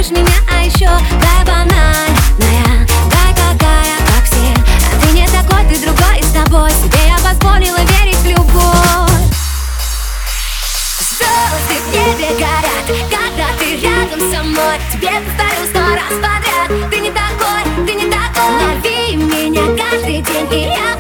любишь меня, а еще дай банальная, дай такая, как все. А ты не такой, ты другой, и с тобой себе я позволила верить в любовь. Звезды в небе горят, когда ты рядом со мной. Тебе повторю 100 раз подряд: ты не такой, ты не такой. Лови меня каждый день, и я